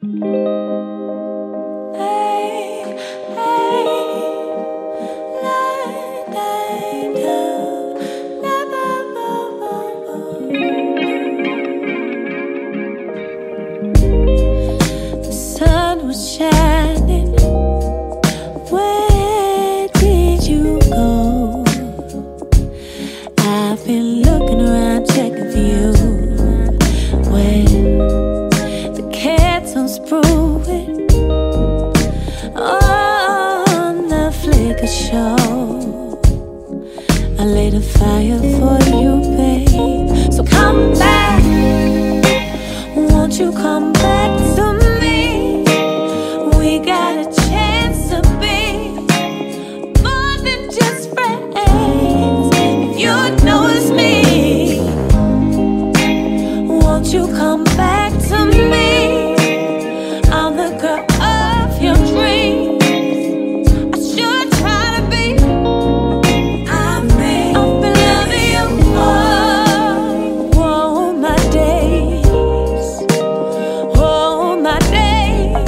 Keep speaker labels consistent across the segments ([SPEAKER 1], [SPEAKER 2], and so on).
[SPEAKER 1] The sun was shining. Where did you go? I've been looking around, checking for you. Well, the kettle's brewing on the Flickr show. I lit a fire for you, babe. So come back, won't you come back to me? We got a chance to be more than just friends. If you know it's me, won't you come back to me? I'm the girl of your dreams. I should try to be. I've been loving you all my days, all my days.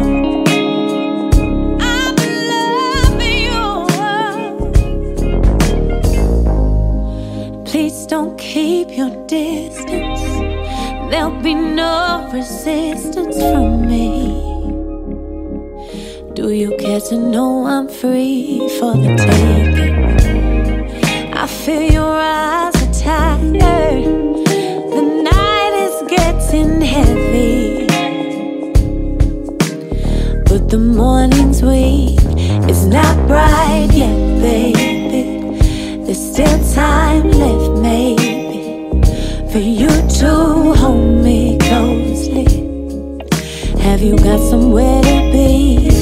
[SPEAKER 1] I've been loving you. Please don't keep your distance. There'll be no resistance from me. Do you care to know I'm free for the taking? I feel your eyes are tired. The night is getting heavy, but the morning's weak. It's not bright yet, baby. There's still time left, maybe, for you to hold me closely. Have you got somewhere to be?